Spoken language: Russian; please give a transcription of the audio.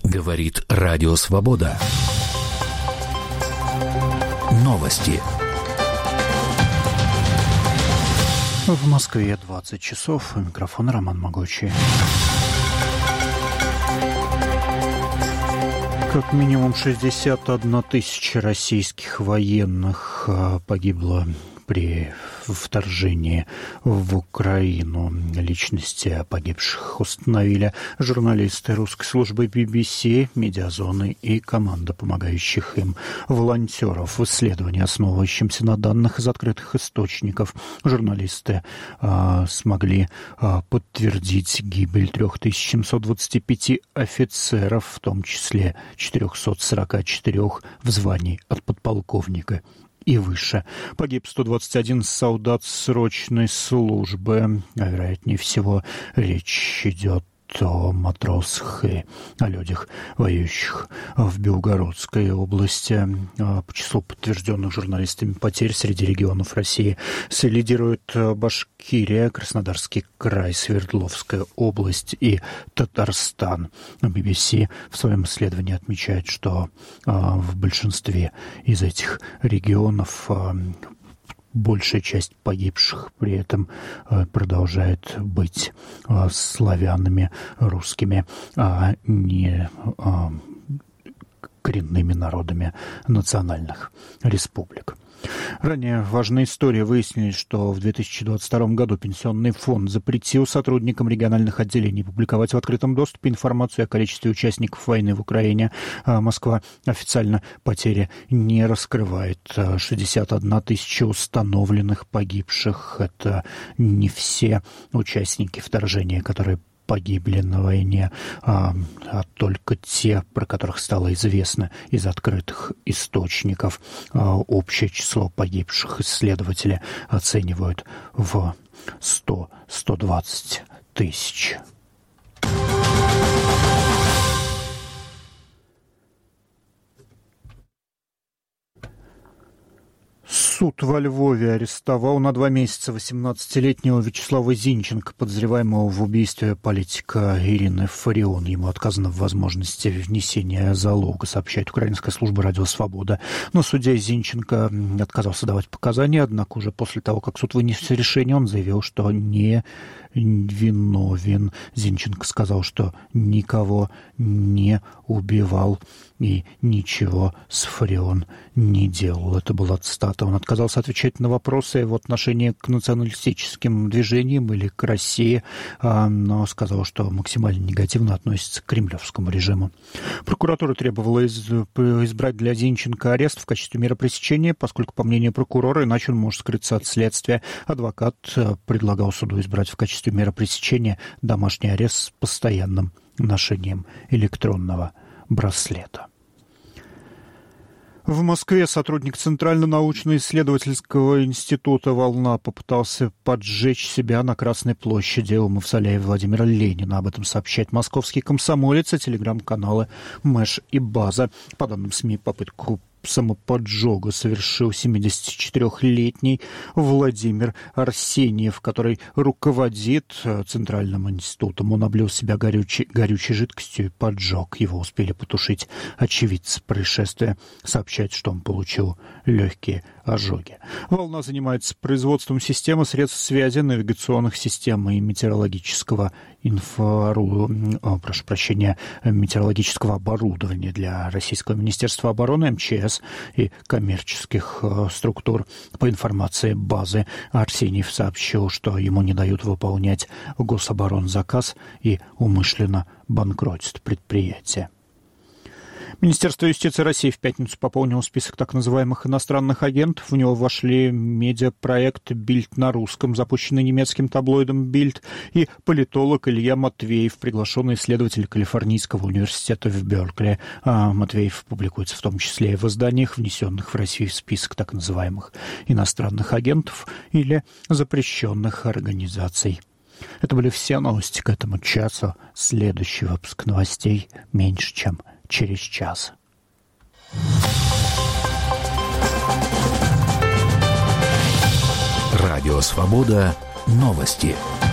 Говорит Радио Свобода. Новости. В Москве 20 часов. У микрофона Роман Могучий. Как минимум 61 тысяча российских военных погибло при вторжении в Украину. Личности погибших установили журналисты русской службы BBC, Медиазоны и команда помогающих им волонтеров. В исследовании, основывающемся на данных из открытых источников, журналисты смогли подтвердить гибель 3725 офицеров, в том числе 444 в звании от подполковника и выше. Погиб 121 солдат срочной службы. А вероятнее всего, речь идет о матросах и о людях, воюющих в Белгородской области. По числу подтвержденных журналистами потерь среди регионов России лидируют Башкирия, Краснодарский край, Свердловская область и Татарстан. BBC в своем исследовании отмечает, что в большинстве из этих регионов большая часть погибших при этом продолжает быть славянами, русскими, а не коренными народами национальных республик. Ранее важные истории выяснили, что в 2022 году Пенсионный фонд запретил сотрудникам региональных отделений публиковать в открытом доступе информацию о количестве участников войны в Украине. Москва официально потери не раскрывает. 61 тысяча установленных погибших. Это не все участники вторжения, которые погибли на войне, а только те, про которых стало известно из открытых источников. Общее число погибших исследователи оценивают в 100-120 тысяч. Суд во Львове арестовал на 2 месяца 18-летнего Вячеслава Зинченко, подозреваемого в убийстве политика Ирины Фарион. Ему отказано в возможности внесения залога, сообщает украинская служба «Радио Свобода». Но судья Зинченко отказался давать показания, однако уже после того, как суд вынес решение, он заявил, что не виновен. Зинченко сказал, что никого не убивал и ничего с Фарион не делал. Это была цитата. Он отказался отвечать на вопросы в отношении к националистическим движениям или к России, но сказал, что максимально негативно относится к кремлевскому режиму. Прокуратура требовала избрать для Зинченко арест в качестве меры пресечения, поскольку, по мнению прокурора, иначе он может скрыться от следствия. Адвокат предлагал суду избрать в качестве меры пресечения домашний арест с постоянным ношением электронного браслета. В Москве сотрудник Центрально-научно-исследовательского института «Волна» попытался поджечь себя на Красной площади у мавзолея Владимира Ленина. Об этом сообщает «Московский комсомолец» и телеграм-каналы «Мэш» и «База». По данным СМИ, попытку самоподжога совершил 74-летний Владимир Арсеньев, который руководит Центральным институтом. Он облил себя горючей жидкостью и поджег. Его успели потушить очевидцы происшествия. Сообщает, что он получил легкие ожоги. «Волна» занимается производством системы средств связи, навигационных систем и метеорологического метеорологического оборудования для Российского Министерства обороны, МЧС и коммерческих структур. По информации «Базы», Арсеньев сообщил, что ему не дают выполнять гособоронзаказ и умышленно банкротит предприятие. Министерство юстиции России в пятницу пополнило список так называемых иностранных агентов. В него вошли медиапроект «Бильд на русском», запущенный немецким таблоидом «Бильд», и политолог Илья Матвеев, приглашенный исследователь Калифорнийского университета в Беркли. Матвеев публикуется в том числе и в изданиях, внесенных в Россию в список так называемых иностранных агентов или запрещенных организаций. Это были все новости к этому часу. Следующий выпуск новостей меньше, чем через час. Радио Свобода. Новости.